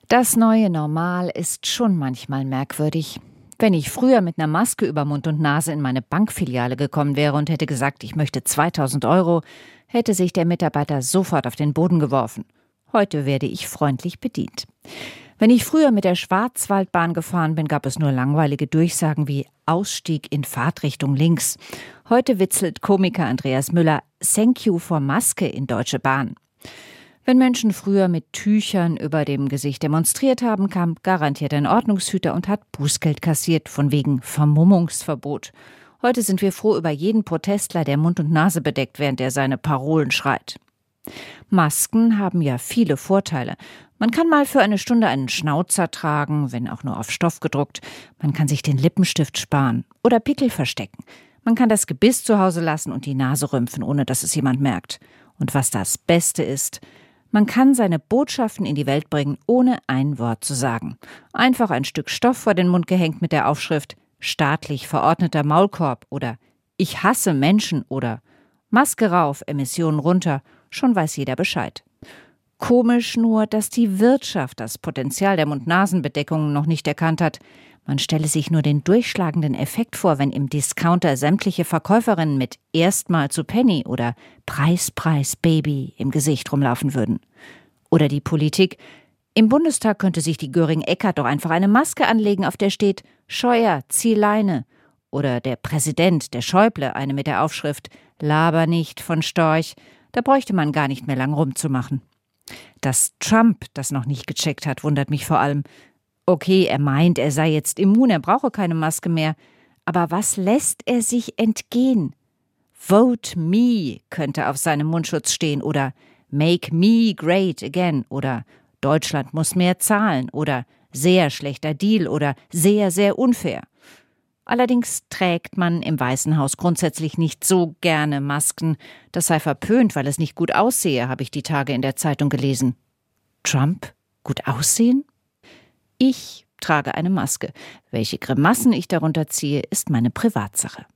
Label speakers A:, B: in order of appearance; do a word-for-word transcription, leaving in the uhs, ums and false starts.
A: Das neue Normal ist schon manchmal merkwürdig. Wenn ich früher mit einer Maske über Mund und Nase in meine Bankfiliale gekommen wäre und hätte gesagt, ich möchte zweitausend Euro, hätte sich der Mitarbeiter sofort auf den Boden geworfen. Heute werde ich freundlich bedient. Wenn ich früher mit der Schwarzwaldbahn gefahren bin, gab es nur langweilige Durchsagen wie Ausstieg in Fahrtrichtung links. Heute witzelt Komiker Andreas Müller Thank you for Maske in Deutsche Bahn. Wenn Menschen früher mit Tüchern über dem Gesicht demonstriert haben, kam garantiert ein Ordnungshüter und hat Bußgeld kassiert, von wegen Vermummungsverbot. Heute sind wir froh über jeden Protestler, der Mund und Nase bedeckt, während er seine Parolen schreit. Masken haben ja viele Vorteile. Man kann mal für eine Stunde einen Schnauzer tragen, wenn auch nur auf Stoff gedruckt. Man kann sich den Lippenstift sparen oder Pickel verstecken. Man kann das Gebiss zu Hause lassen und die Nase rümpfen, ohne dass es jemand merkt. Und was das Beste ist: Man kann seine Botschaften in die Welt bringen, ohne ein Wort zu sagen. Einfach ein Stück Stoff vor den Mund gehängt mit der Aufschrift »Staatlich verordneter Maulkorb« oder »Ich hasse Menschen« oder »Maske rauf, Emissionen runter«, schon weiß jeder Bescheid. Komisch nur, dass die Wirtschaft das Potenzial der Mund-Nasen-Bedeckungen noch nicht erkannt hat. Man stelle sich nur den durchschlagenden Effekt vor, wenn im Discounter sämtliche Verkäuferinnen mit »Erstmal zu Penny« oder »Preis, Preis, Baby« im Gesicht rumlaufen würden. Oder die Politik. Im Bundestag könnte sich die Göring-Eckardt doch einfach eine Maske anlegen, auf der steht »Scheuer, zieh Leine«. Oder der Präsident, der Schäuble, eine mit der Aufschrift »Laber nicht von Storch«. Da bräuchte man gar nicht mehr lang rumzumachen. Dass Trump das noch nicht gecheckt hat, wundert mich vor allem. Okay, er meint, er sei jetzt immun, er brauche keine Maske mehr. Aber was lässt er sich entgehen? Vote me könnte auf seinem Mundschutz stehen oder Make me great again oder Deutschland muss mehr zahlen oder sehr schlechter Deal oder sehr, sehr unfair. Allerdings trägt man im Weißen Haus grundsätzlich nicht so gerne Masken. Das sei verpönt, weil es nicht gut aussehe, habe ich die Tage in der Zeitung gelesen. Trump gut aussehen? Ich trage eine Maske. Welche Grimassen ich darunter ziehe, ist meine Privatsache.